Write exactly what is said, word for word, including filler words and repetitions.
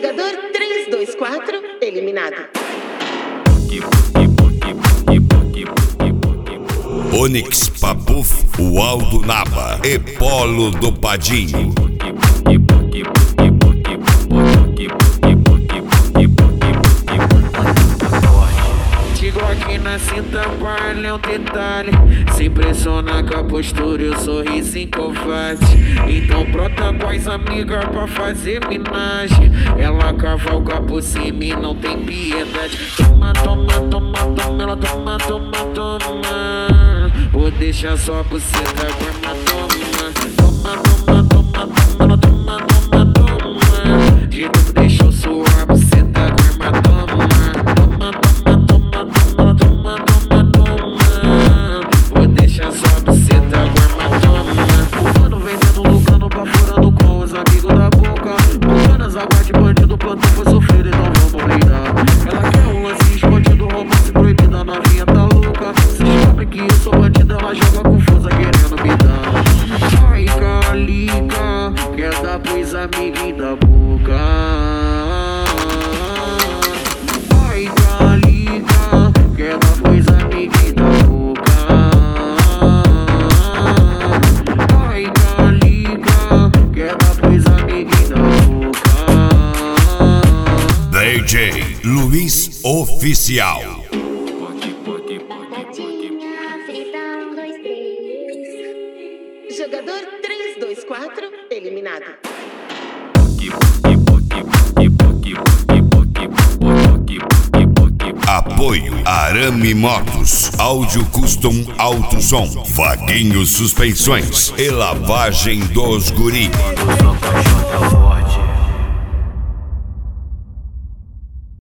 Jogador três dois quatro, eliminado. Onyx Papuf, o Aldo Naba e Polo do Padinho. Aqui na cinta palha é um detalhe. Se impressiona com a postura e o sorriso em covarde. Então brota com as amigas pra fazer minagem. Ela cavalga por cima e não tem piedade. Toma, toma, toma, toma, ela toma, toma, toma. Vou deixar só por cima, toma, toma. Toma, toma, toma, toma, ela toma, toma, toma. De novo deixou suar por cima, toma, toma. Toma, toma, toma, toma, toma, toma, toma. Vou deixar só pra cê tá guarda, toma. O mano vendendo, lucrando, baforando com os amigos da boca. Bucanas, aguarde, bandido, plantão foi sofrer, então vamos brindar. Ela quer um lance escondido, romance proibido, a novinha tá louca. Se descobre que eu sou bandido, ela joga confusa querendo me dar. Ai, calica, quer dar pros amiguinhos da boca. Ai, calica, quer dar pros amiguinhos da boca. Ai, calica, quer dar pros amiguinhos da boca. D J Luiz Oficial. Jogador três dois quatro, eliminado. Apoio Arame Motos, Áudio Custom Alto Som, Vaguinho Suspensões e Lavagem dos Guri.